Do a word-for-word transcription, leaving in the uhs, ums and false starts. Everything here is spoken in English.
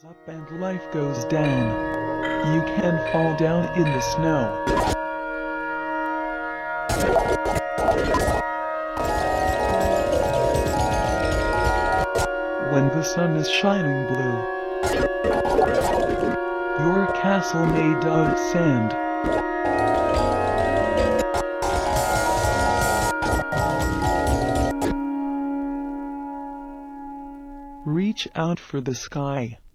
Up and life goes down. You can fall down in the snow. When the sun is shining blue, your castle made of sand. Reach out for the sky.